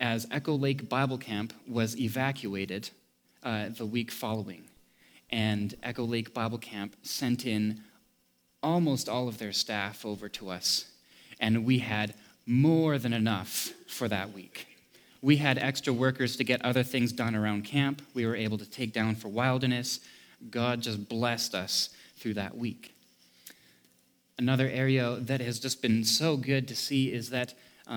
as Echo Lake Bible Camp was evacuated the week following. And Echo Lake Bible Camp sent in almost all of their staff over to us. And we had more than enough for that week. We had extra workers to get other things done around camp. We were able to take down for wilderness. God just blessed us through that week. Another area that has just been so good to see is that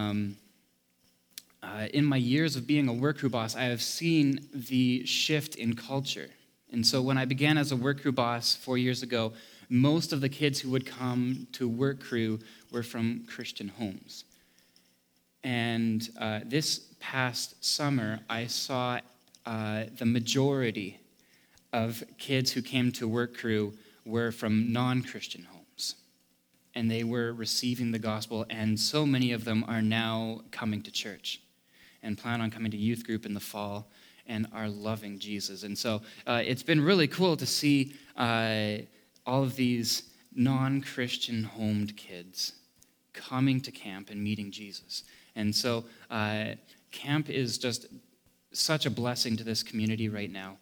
in my years of being a work crew boss, I have seen the shift in culture. And so when I began as a work crew boss 4 years ago, most of the kids who would come to work crew were from Christian homes. And this past summer, I saw the majority of kids who came to work crew were from non-Christian homes. And they were receiving the gospel, and so many of them are now coming to church and plan on coming to youth group in the fall and are loving Jesus. And so it's been really cool to see all of these non-Christian homed kids coming to camp and meeting Jesus. And so camp is just such a blessing to this community right now.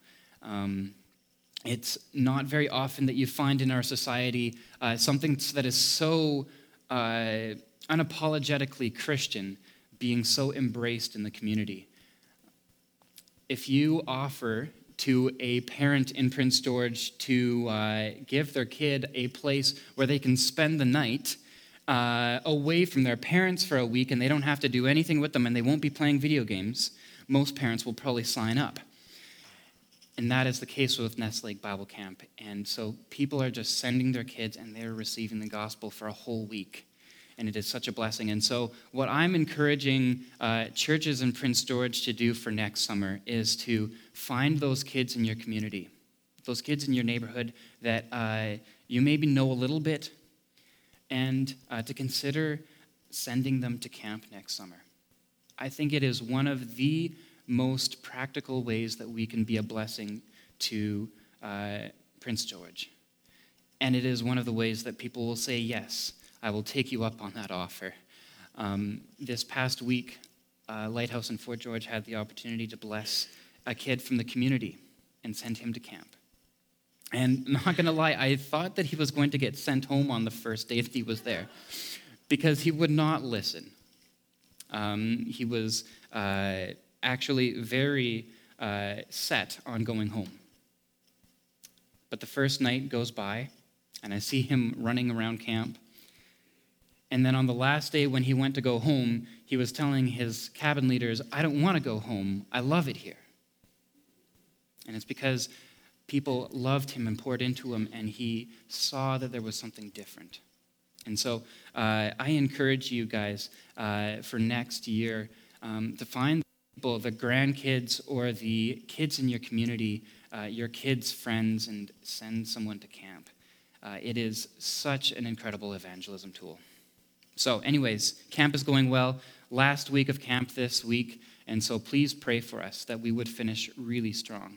It's not very often that you find in our society something that is so unapologetically Christian being so embraced in the community. If you offer to a parent in Prince George to give their kid a place where they can spend the night away from their parents for a week and they don't have to do anything with them and they won't be playing video games, most parents will probably sign up. And that is the case with Nest Lake Bible Camp. And so people are just sending their kids and they're receiving the gospel for a whole week. And it is such a blessing. And so what I'm encouraging churches in Prince George to do for next summer is to find those kids in your community, those kids in your neighborhood that you maybe know a little bit, and to consider sending them to camp next summer. I think it is one of the most practical ways that we can be a blessing to Prince George. And it is one of the ways that people will say, yes, I will take you up on that offer. This past week, Lighthouse in Fort George had the opportunity to bless a kid from the community and send him to camp. And not going to lie, I thought that he was going to get sent home on the first day that he was there because he would not listen. He was actually very set on going home. But the first night goes by, and I see him running around camp. And then on the last day when he went to go home, he was telling his cabin leaders, I don't want to go home. I love it here. And it's because people loved him and poured into him, and he saw that there was something different. And so I encourage you guys for next year to find people, the grandkids or the kids in your community, your kids' friends, and send someone to camp. It is such an incredible evangelism tool. So anyways, camp is going well. Last week of camp this week, and so please pray for us that we would finish really strong.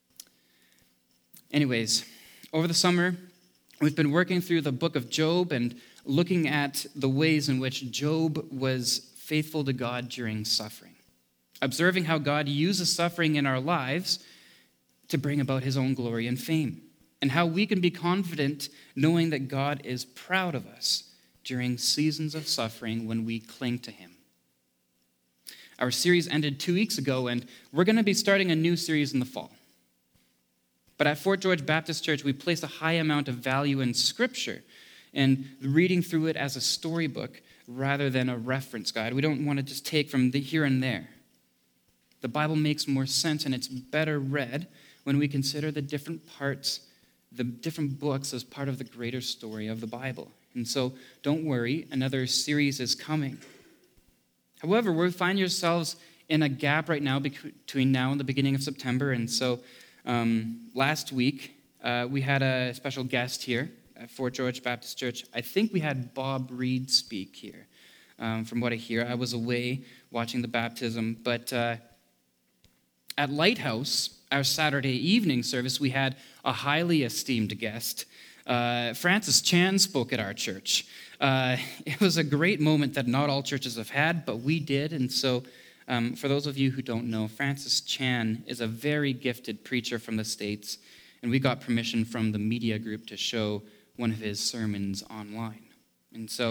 Anyways, over the summer, we've been working through the book of Job and looking at the ways in which Job was faithful to God during suffering, observing how God uses suffering in our lives to bring about his own glory and fame, and how we can be confident knowing that God is proud of us during seasons of suffering when we cling to him. Our series ended 2 weeks ago, and we're going to be starting a new series in the fall. But at Fort George Baptist Church, we place a high amount of value in Scripture and reading through it as a storybook rather than a reference guide. We don't want to just take from the here and there. The Bible makes more sense, and it's better read when we consider the different parts, the different books as part of the greater story of the Bible. And so don't worry, another series is coming. However, we find yourselves in a gap right now between now and the beginning of September. And so last week, we had a special guest here at Fort George Baptist Church. I think we had Bob Reed speak here. From what I hear, I was away watching the baptism. But at Lighthouse, our Saturday evening service, we had a highly esteemed guest. Francis Chan spoke at our church. It was a great moment that not all churches have had, but we did. And so For those of you who don't know, Francis Chan is a very gifted preacher from the States, and we got permission from the media group to show one of his sermons online. And so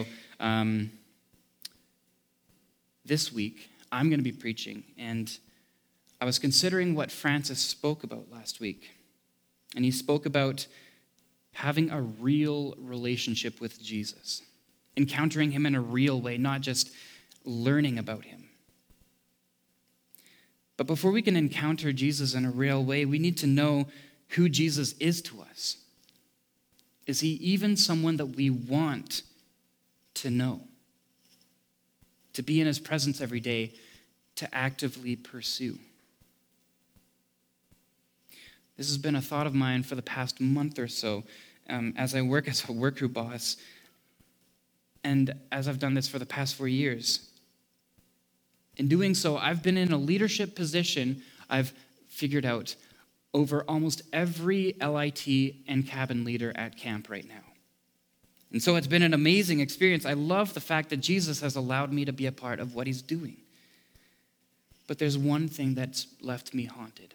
this week, I'm going to be preaching, and I was considering what Francis spoke about last week. And he spoke about having a real relationship with Jesus, encountering him in a real way, not just learning about him. But before we can encounter Jesus in a real way, we need to know who Jesus is to us. Is he even someone that we want to know? To be in his presence every day, to actively pursue? This has been a thought of mine for the past month or so as I work as a work crew boss, and as I've done this for the past 4 years. In doing so, I've been in a leadership position, I've figured out, over almost every LIT and cabin leader at camp right now. And so it's been an amazing experience. I love the fact that Jesus has allowed me to be a part of what he's doing. But there's one thing that's left me haunted.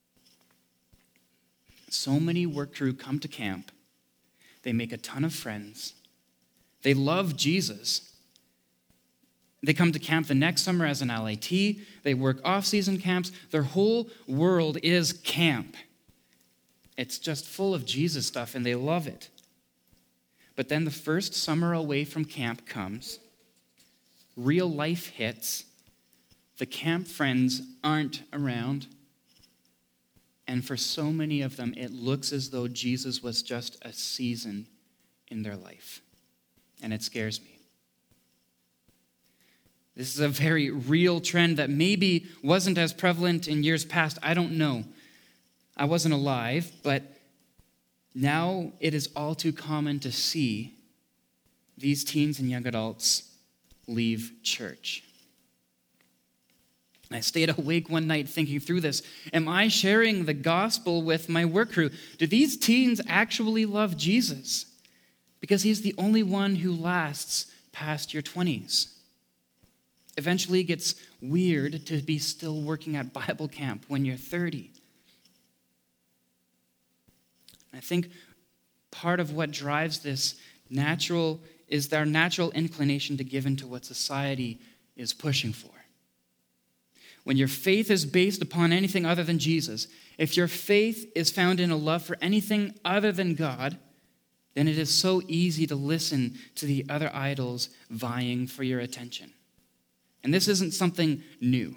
So many work crew come to camp, they make a ton of friends, they love Jesus. They come to camp the next summer as an LIT. They work off-season camps. Their whole world is camp. It's just full of Jesus stuff, and they love it. But then the first summer away from camp comes. Real life hits. The camp friends aren't around. And for so many of them, it looks as though Jesus was just a season in their life. And it scares me. This is a very real trend that maybe wasn't as prevalent in years past. I don't know. I wasn't alive, but now it is all too common to see these teens and young adults leave church. I stayed awake one night thinking through this. Am I sharing the gospel with my work crew? Do these teens actually love Jesus? Because he's the only one who lasts past your 20s. Eventually it gets weird to be still working at Bible camp when you're 30. I think part of what drives this is our natural inclination to give into what society is pushing for. When your faith is based upon anything other than Jesus, if your faith is found in a love for anything other than God, then it is so easy to listen to the other idols vying for your attention. And this isn't something new.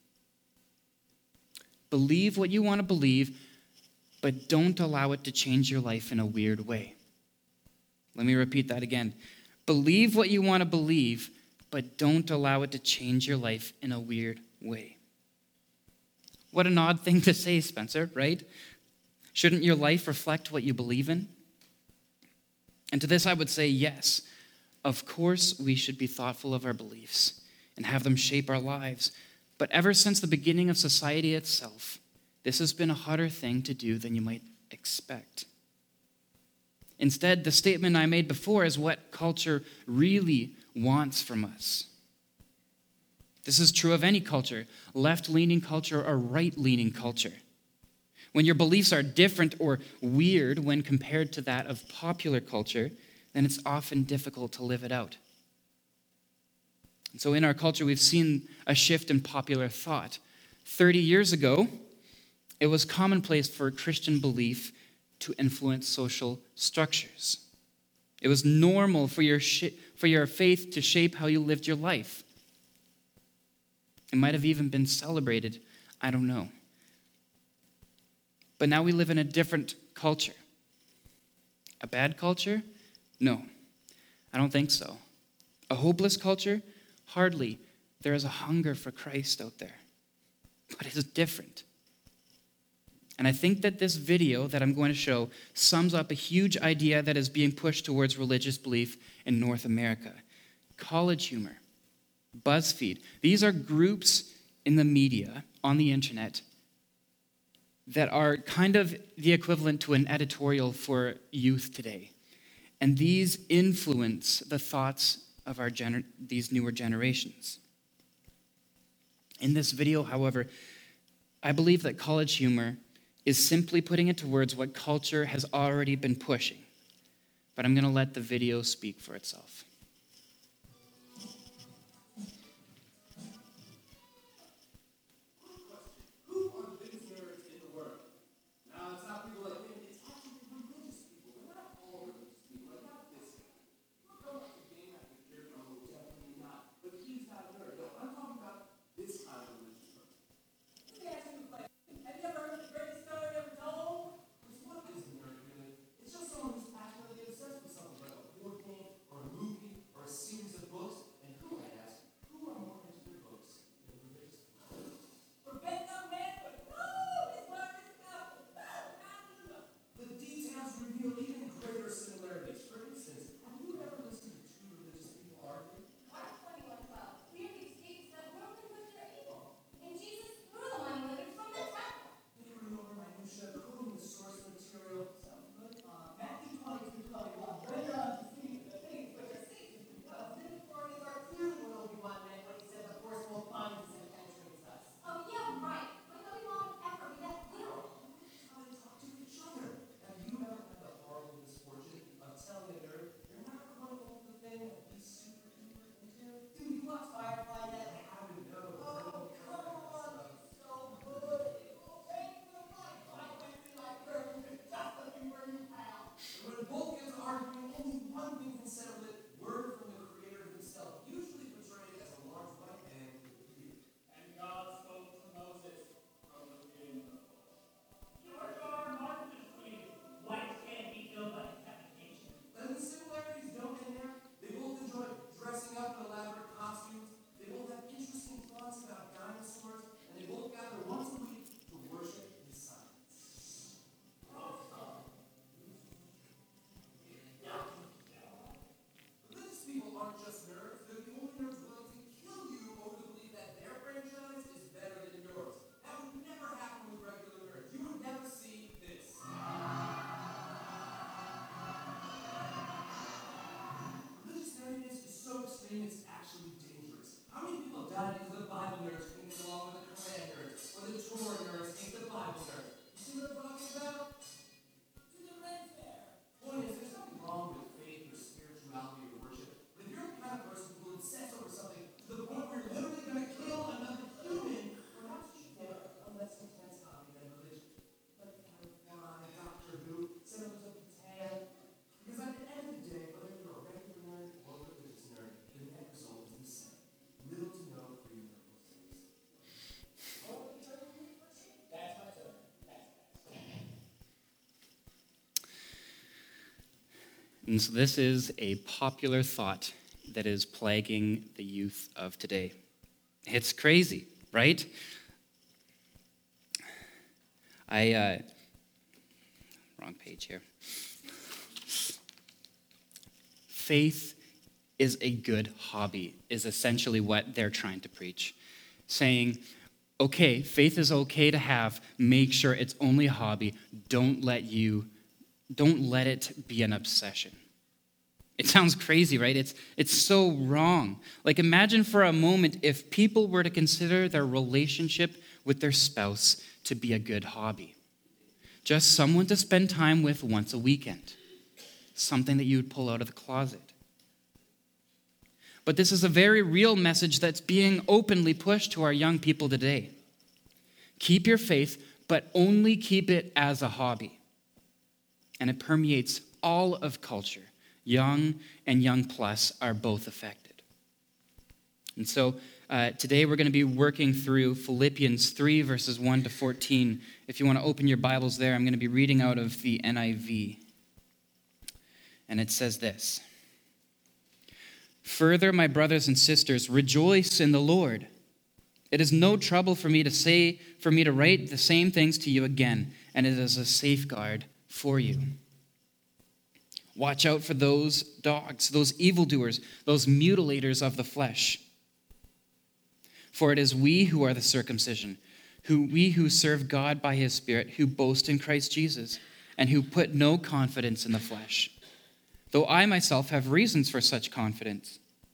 Believe what you want to believe, but don't allow it to change your life in a weird way. Let me repeat that again. Believe what you want to believe, but don't allow it to change your life in a weird way. What an odd thing to say, Spencer, right? Shouldn't your life reflect what you believe in? And to this I would say yes. Of course we should be thoughtful of our beliefs and have them shape our lives. But ever since the beginning of society itself, this has been a harder thing to do than you might expect. Instead, the statement I made before is what culture really wants from us. This is true of any culture, left-leaning culture or right-leaning culture. When your beliefs are different or weird when compared to that of popular culture, then it's often difficult to live it out. And so in our culture, we've seen a shift in popular thought. 30 years ago, it was commonplace for Christian belief to influence social structures. It was normal for your faith to shape how you lived your life. It might have even been celebrated. I don't know. But now we live in a different culture. A bad culture? No, I don't think so. A hopeless culture? Hardly. There is a hunger for Christ out there. But it's different. And I think that this video that I'm going to show sums up a huge idea that is being pushed towards religious belief in North America. College Humor, BuzzFeed. These are groups in the media, on the internet, that are kind of the equivalent to an editorial for youth today. And these influence the thoughts of these newer generations. In this video, however, I believe that college humor is simply putting into words what culture has already been pushing. But I'm going to let the video speak for itself. And so this is a popular thought that is plaguing the youth of today. It's crazy, right? Wrong page here. Faith is a good hobby, is essentially what they're trying to preach. Saying, okay, faith is okay to have, make sure it's only a hobby, don't let it be an obsession. It sounds crazy, right? It's so wrong. Like, imagine for a moment if people were to consider their relationship with their spouse to be a good hobby. Just someone to spend time with once a weekend. Something that you would pull out of the closet. But this is a very real message that's being openly pushed to our young people today. Keep your faith, but only keep it as a hobby. And it permeates all of culture. Young and young plus are both affected. And so today we're going to be working through Philippians 3, verses 1 to 14. If you want to open your Bibles there, I'm going to be reading out of the NIV. And it says this: "Further, my brothers and sisters, rejoice in the Lord. It is no trouble for me to write the same things to you again, and it is a safeguard for you. Watch out for those dogs, those evildoers, those mutilators of the flesh. For it is we who are the circumcision, we who serve God by his Spirit, who boast in Christ Jesus, and who put no confidence in the flesh. Though I myself have reasons for such confidence.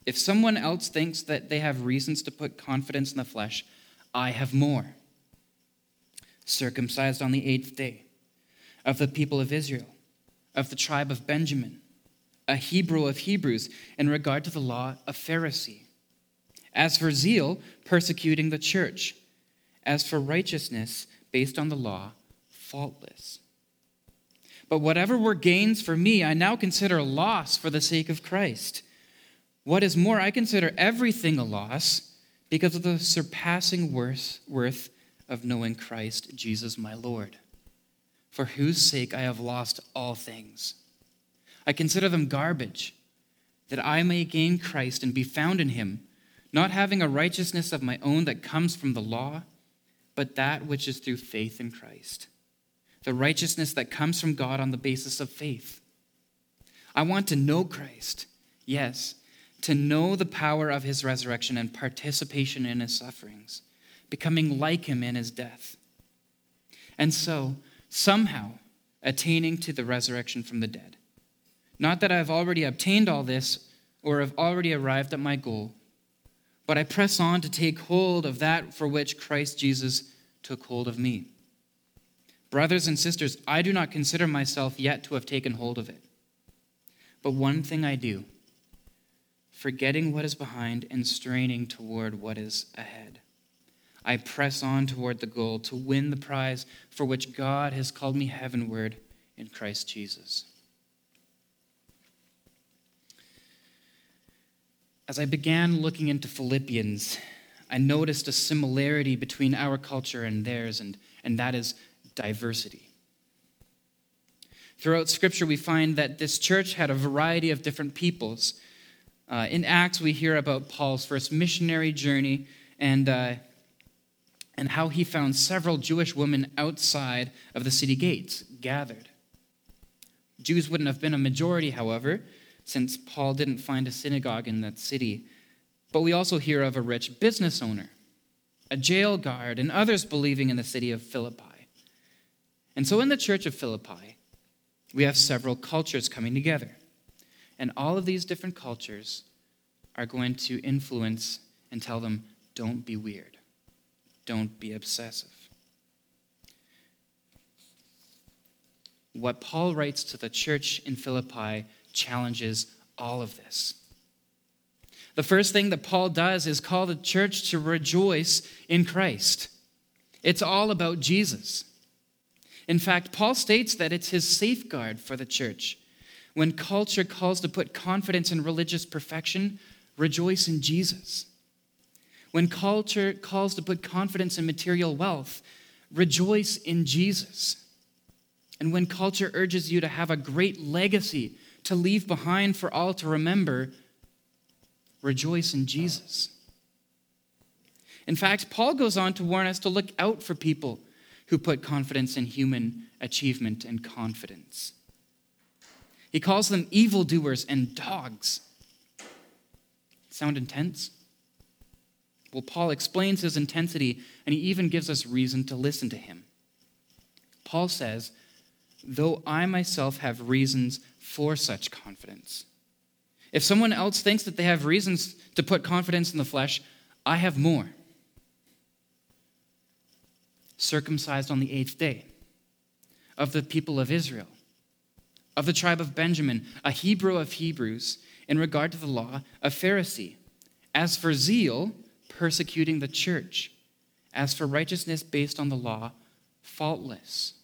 If someone else thinks that they have reasons to put confidence in the flesh, I have more. Circumcised on the 8th day, of the people of Israel, of the tribe of Benjamin, a Hebrew of Hebrews, in regard to the law, a Pharisee. As for zeal, persecuting the church. As for righteousness, based on the law, faultless. But whatever were gains for me, I now consider loss for the sake of Christ. What is more, I consider everything a loss because of the surpassing worth of knowing Christ Jesus my Lord, for whose sake I have lost all things. I consider them garbage, that I may gain Christ and be found in him, not having a righteousness of my own that comes from the law, but that which is through faith in Christ, the righteousness that comes from God on the basis of faith. I want to know Christ, yes, to know the power of his resurrection and participation in his sufferings, becoming like him in his death, and so somehow attaining to the resurrection from the dead. Not that I have already obtained all this or have already arrived at my goal, but I press on to take hold of that for which Christ Jesus took hold of me. Brothers and sisters, I do not consider myself yet to have taken hold of it. But one thing I do, forgetting what is behind and straining toward what is ahead. I press on toward the goal to win the prize for which God has called me heavenward in Christ Jesus. As I began looking into Philippians, I noticed a similarity between our culture and theirs, and that is diversity. Throughout Scripture, we find that this church had a variety of different peoples. In Acts, we hear about Paul's first missionary journey and how he found several Jewish women outside of the city gates gathered. Jews wouldn't have been a majority, however, since Paul didn't find a synagogue in that city. But we also hear of a rich business owner, a jail guard, and others believing in the city of Philippi. And so in the church of Philippi, we have several cultures coming together. And all of these different cultures are going to influence and tell them, don't be weird. Don't be obsessive. What Paul writes to the church in Philippi challenges all of this. The first thing that Paul does is call the church to rejoice in Christ. It's all about Jesus. In fact, Paul states that it's his safeguard for the church. When culture calls to put confidence in religious perfection, rejoice in Jesus. When culture calls to put confidence in material wealth, rejoice in Jesus. And when culture urges you to have a great legacy to leave behind for all to remember, rejoice in Jesus. In fact, Paul goes on to warn us to look out for people who put confidence in human achievement and confidence. He calls them evildoers and dogs. Sound intense? Well, Paul explains his intensity, and he even gives us reason to listen to him. Paul says, though I myself have reasons for such confidence. If someone else thinks that they have reasons to put confidence in the flesh, I have more. Circumcised on the 8th day, of the people of Israel, of the tribe of Benjamin, a Hebrew of Hebrews, in regard to the law, a Pharisee. As for zeal, persecuting the church. As for righteousness based on the law, faultless.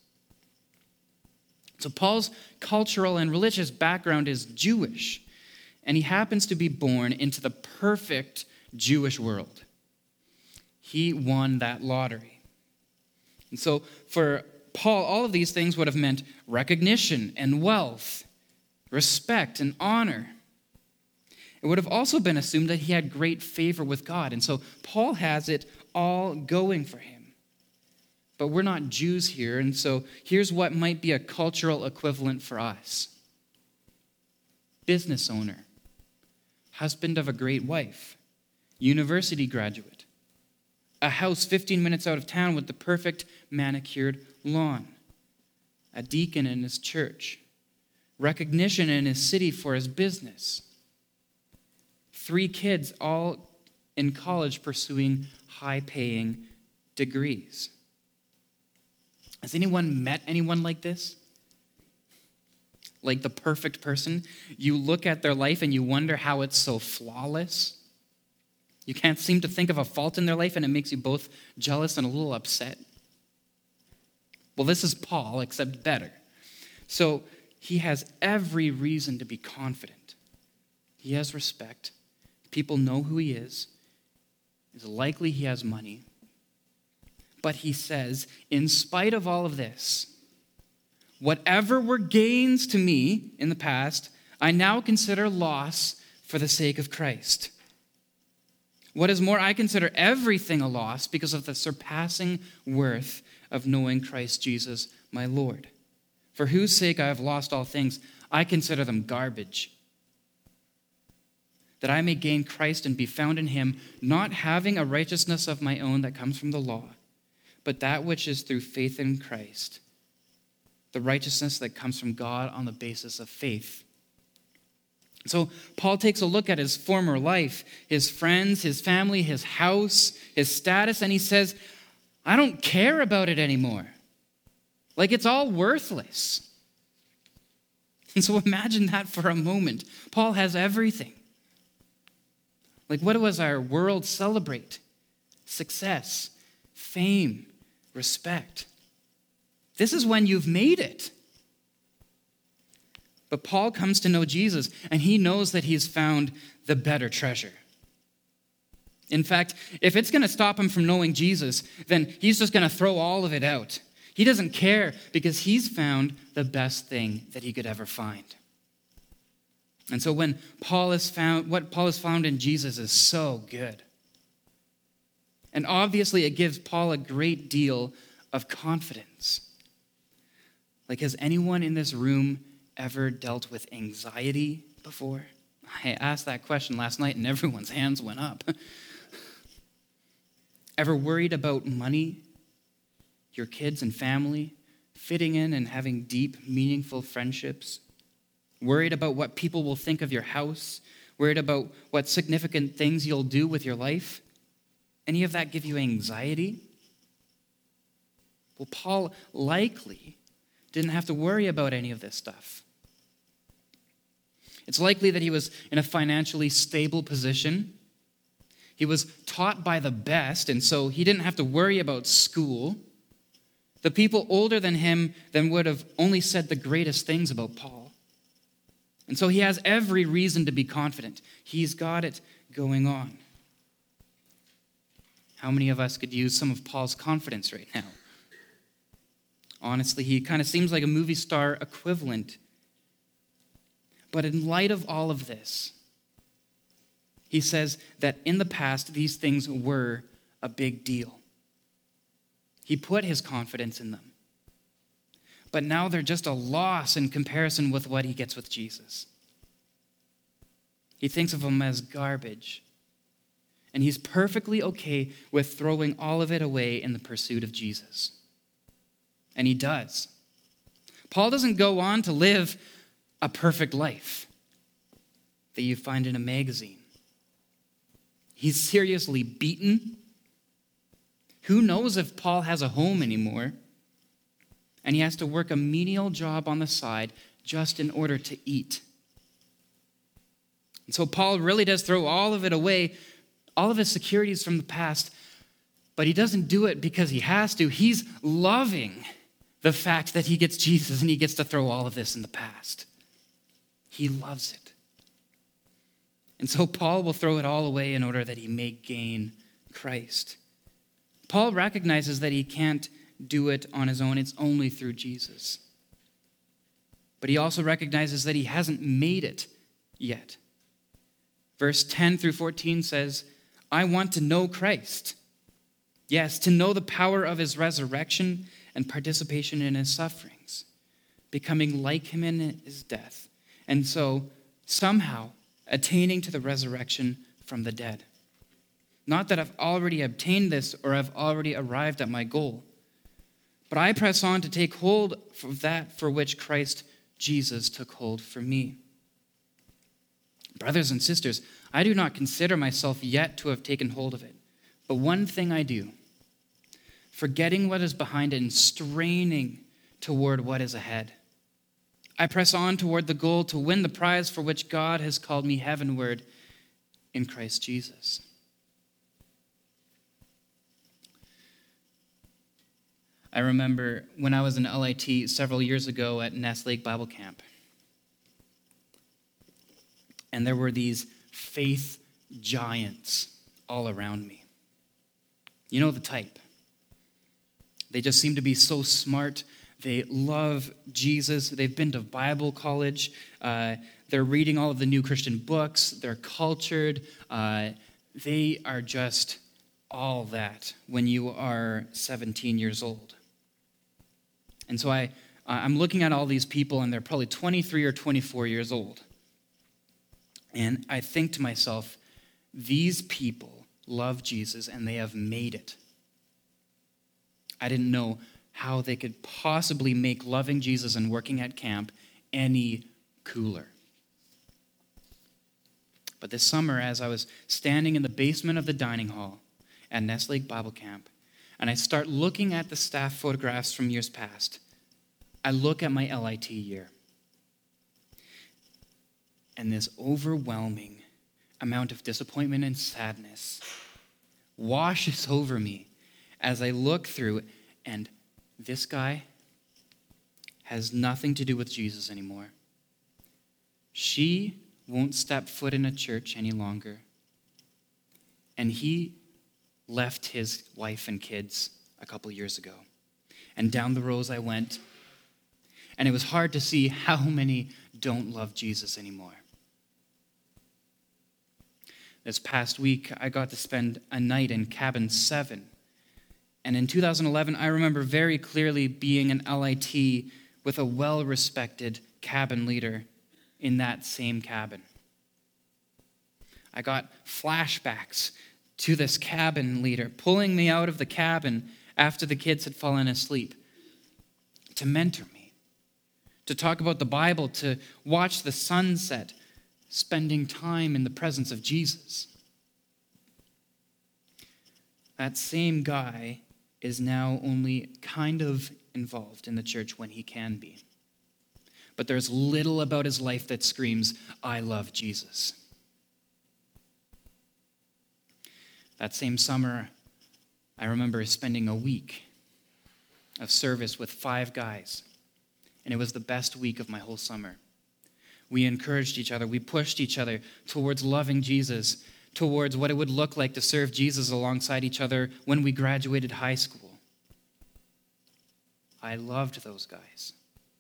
So Paul's cultural and religious background is Jewish, and he happens to be born into the perfect Jewish world. He won that lottery. And so for Paul, all of these things would have meant recognition and wealth, respect and honor. It would have also been assumed that he had great favor with God. And so Paul has it all going for him. But we're not Jews here, and so here's what might be a cultural equivalent for us. Business owner, husband of a great wife, university graduate, a house 15 minutes out of town with the perfect manicured lawn, a deacon in his church, recognition in his city for his business, 3 kids, all in college pursuing high-paying degrees. Has anyone met anyone like this? Like the perfect person? You look at their life and you wonder how it's so flawless. You can't seem to think of a fault in their life, and it makes you both jealous and a little upset. Well, this is Paul, except better. So he has every reason to be confident. He has respect. People know who he is. It's likely he has money. But he says, in spite of all of this, whatever were gains to me in the past, I now consider loss for the sake of Christ. What is more, I consider everything a loss because of the surpassing worth of knowing Christ Jesus, my Lord, for whose sake I have lost all things. I consider them garbage, that I may gain Christ and be found in him, not having a righteousness of my own that comes from the law, but that which is through faith in Christ, the righteousness that comes from God on the basis of faith. So Paul takes a look at his former life, his friends, his family, his house, his status, and he says, I don't care about it anymore. Like it's all worthless. And so imagine that for a moment. Paul has everything. Like what does our world celebrate? Success, fame, respect. This is when you've made it. But Paul comes to know Jesus, and he knows that he's found the better treasure. In fact, if it's going to stop him from knowing Jesus, then he's just going to throw all of it out. He doesn't care because he's found the best thing that he could ever find. And so when what Paul has found in Jesus is so good. And obviously it gives Paul a great deal of confidence. Like, has anyone in this room ever dealt with anxiety before? I asked that question last night and everyone's hands went up. Ever worried about money, your kids and family, fitting in and having deep, meaningful friendships? Worried about what people will think of your house? Worried about what significant things you'll do with your life? Any of that give you anxiety? Well, Paul likely didn't have to worry about any of this stuff. It's likely that he was in a financially stable position. He was taught by the best, and so he didn't have to worry about school. The people older than him then would have only said the greatest things about Paul. And so he has every reason to be confident. He's got it going on. How many of us could use some of Paul's confidence right now? Honestly, he kind of seems like a movie star equivalent. But in light of all of this, he says that in the past, these things were a big deal. He put his confidence in them. But now they're just a loss in comparison with what he gets with Jesus. He thinks of them as garbage. And he's perfectly okay with throwing all of it away in the pursuit of Jesus. And he does. Paul doesn't go on to live a perfect life that you find in a magazine. He's seriously beaten. Who knows if Paul has a home anymore? And he has to work a menial job on the side just in order to eat. And so Paul really does throw all of it away, all of his securities from the past, but he doesn't do it because he has to. He's loving the fact that he gets Jesus and he gets to throw all of this in the past. He loves it. And so Paul will throw it all away in order that he may gain Christ. Paul recognizes that he can't do it on his own. It's only through Jesus. But he also recognizes that he hasn't made it yet. Verse 10 through 14 says, I want to know Christ. Yes, to know the power of his resurrection and participation in his sufferings, becoming like him in his death, and so somehow attaining to the resurrection from the dead. Not that I've already obtained this or I've already arrived at my goal, but I press on to take hold of that for which Christ Jesus took hold for me. Brothers and sisters, I do not consider myself yet to have taken hold of it. But one thing I do, forgetting what is behind and straining toward what is ahead. I press on toward the goal to win the prize for which God has called me heavenward in Christ Jesus. I remember when I was in LIT several years ago at Ness Lake Bible Camp. And there were these faith giants all around me. You know the type. They just seem to be so smart. They love Jesus. They've been to Bible college. They're reading all of the new Christian books. They're cultured. They are just all that when you are 17 years old. And so I'm looking at all these people, and they're probably 23 or 24 years old. And I think to myself, these people love Jesus, and they have made it. I didn't know how they could possibly make loving Jesus and working at camp any cooler. But this summer, as I was standing in the basement of the dining hall at Ness Lake Bible Camp, and I start looking at the staff photographs from years past, I look at my LIT year. And this overwhelming amount of disappointment and sadness washes over me as I look through, and this guy has nothing to do with Jesus anymore. She won't step foot in a church any longer. And he left his wife and kids a couple years ago. And down the rows I went, and it was hard to see how many don't love Jesus anymore. This past week, I got to spend a night in Cabin 7. And in 2011, I remember very clearly being an LIT with a well-respected cabin leader in that same cabin. I got flashbacks to this cabin leader pulling me out of the cabin after the kids had fallen asleep to mentor me, to talk about the Bible, to watch the sunset, spending time in the presence of Jesus. That same guy is now only kind of involved in the church when he can be. But there's little about his life that screams, I love Jesus. That same summer, I remember spending a week of service with 5 guys, and it was the best week of my whole summer. We encouraged each other. We pushed each other towards loving Jesus, towards what it would look like to serve Jesus alongside each other when we graduated high school. I loved those guys.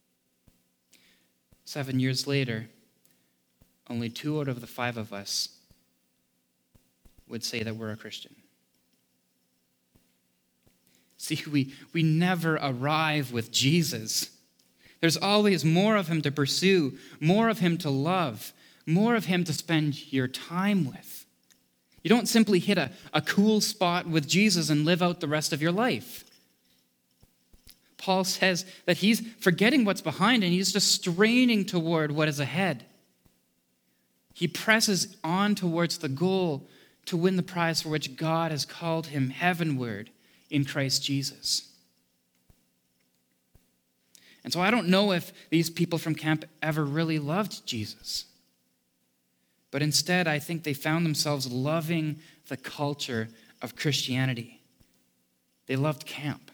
7 years later, only 2 out of the 5 of us would say that we're a Christian. See, we never arrive with Jesus. There's always more of him to pursue, more of him to love, more of him to spend your time with. You don't simply hit a cool spot with Jesus and live out the rest of your life. Paul says that he's forgetting what's behind and he's just straining toward what is ahead. He presses on towards the goal to win the prize for which God has called him heavenward in Christ Jesus. And so I don't know if these people from camp ever really loved Jesus. But instead, I think they found themselves loving the culture of Christianity. They loved camp.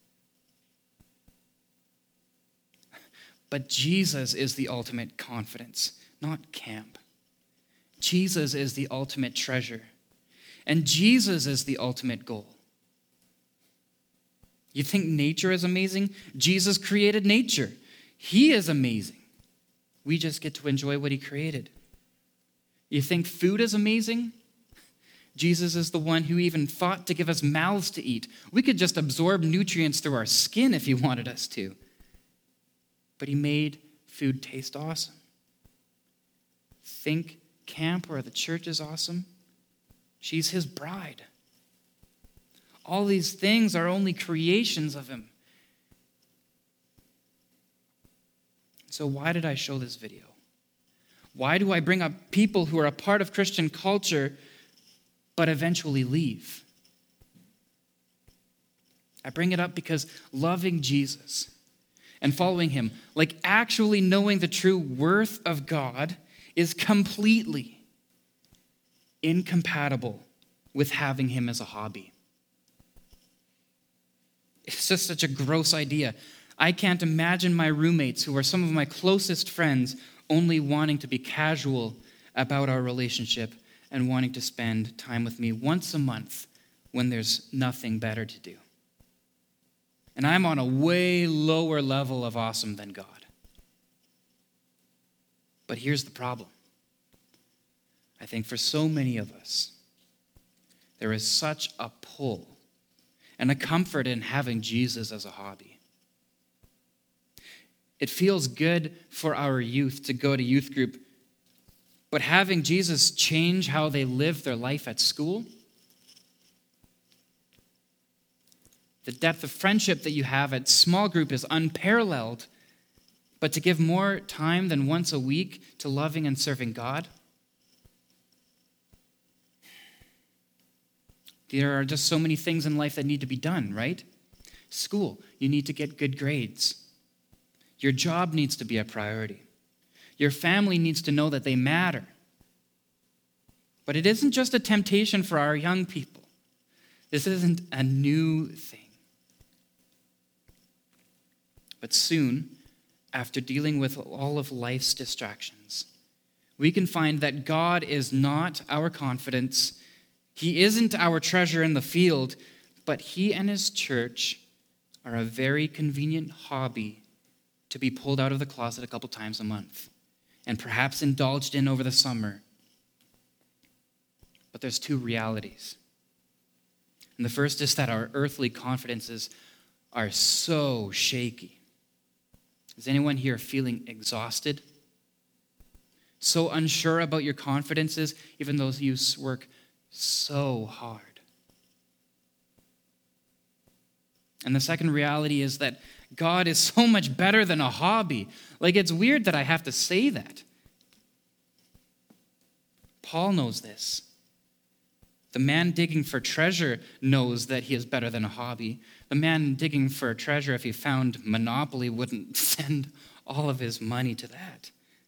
But Jesus is the ultimate confidence, not camp. Jesus is the ultimate treasure. And Jesus is the ultimate goal. You think nature is amazing? Jesus created nature. He is amazing. We just get to enjoy what he created. You think food is amazing? Jesus is the one who even thought to give us mouths to eat. We could just absorb nutrients through our skin if he wanted us to. But he made food taste awesome. Think camp or the church is awesome? She's his bride. All these things are only creations of him. So why did I show this video? Why do I bring up people who are a part of Christian culture but eventually leave? I bring it up because loving Jesus and following him, like actually knowing the true worth of God, is completely incompatible with having him as a hobby. It's just such a gross idea. I can't imagine my roommates, who are some of my closest friends, only wanting to be casual about our relationship and wanting to spend time with me once a month when there's nothing better to do. And I'm on a way lower level of awesome than God. But here's the problem. I think for so many of us, there is such a pull and a comfort in having Jesus as a hobby. It feels good for our youth to go to youth group, but having Jesus change how they live their life at school, the depth of friendship that you have at small group is unparalleled, but to give more time than once a week to loving and serving God, there are just so many things in life that need to be done, right? School, you need to get good grades. Your job needs to be a priority. Your family needs to know that they matter. But it isn't just a temptation for our young people. This isn't a new thing. But soon, after dealing with all of life's distractions, we can find that God is not our confidence. He isn't our treasure in the field, but he and his church are a very convenient hobby to be pulled out of the closet a couple times a month and perhaps indulged in over the summer. But there's two realities. And the first is that our earthly confidences are so shaky. Is anyone here feeling exhausted? So unsure about your confidences, even though you work so hard? And the second reality is that God is so much better than a hobby. Like, it's weird that I have to say that. Paul knows this. The man digging for treasure knows that he is better than a hobby. The man digging for treasure, if he found Monopoly, wouldn't send all of his money to that.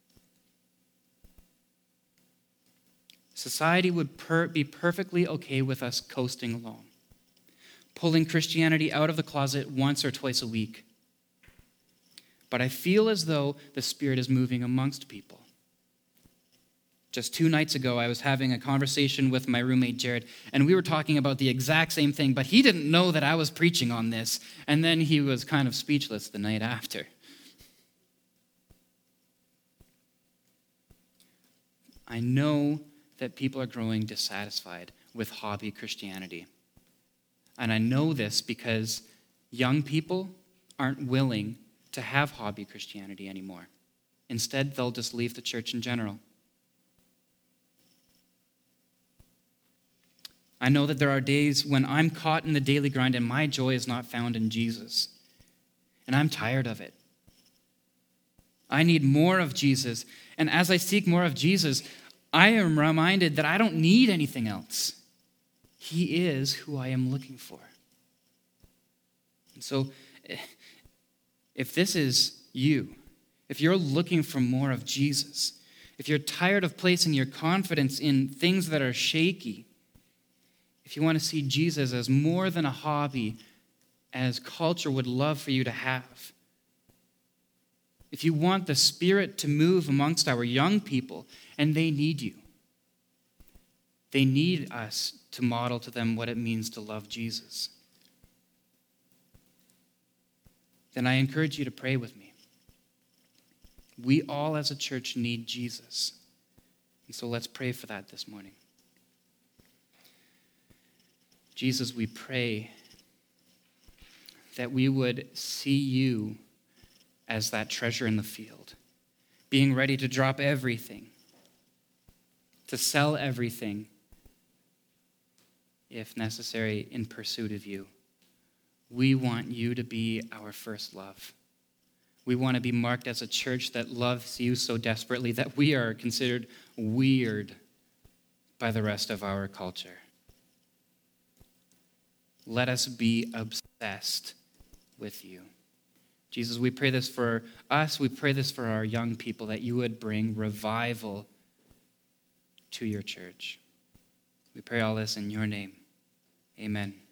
Society would be perfectly okay with us coasting along, pulling Christianity out of the closet once or twice a week. But I feel as though the Spirit is moving amongst people. Just 2 nights ago, I was having a conversation with my roommate, Jared, and we were talking about the exact same thing, but he didn't know that I was preaching on this, and then he was kind of speechless the night after. I know that people are growing dissatisfied with hobby Christianity. And I know this because young people aren't willing to have hobby Christianity anymore. Instead, they'll just leave the church in general. I know that there are days when I'm caught in the daily grind and my joy is not found in Jesus. And I'm tired of it. I need more of Jesus. And as I seek more of Jesus, I am reminded that I don't need anything else. He is who I am looking for. And so, if this is you, if you're looking for more of Jesus, if you're tired of placing your confidence in things that are shaky, if you want to see Jesus as more than a hobby, as culture would love for you to have, if you want the Spirit to move amongst our young people, and they need you, they need us to model to them what it means to love Jesus, then I encourage you to pray with me. We all as a church need Jesus. And so let's pray for that this morning. Jesus, we pray that we would see you as that treasure in the field, being ready to drop everything, to sell everything, if necessary, in pursuit of you. We want you to be our first love. We want to be marked as a church that loves you so desperately that we are considered weird by the rest of our culture. Let us be obsessed with you. Jesus, we pray this for us. We pray this for our young people, that you would bring revival to your church. We pray all this in your name. Amen.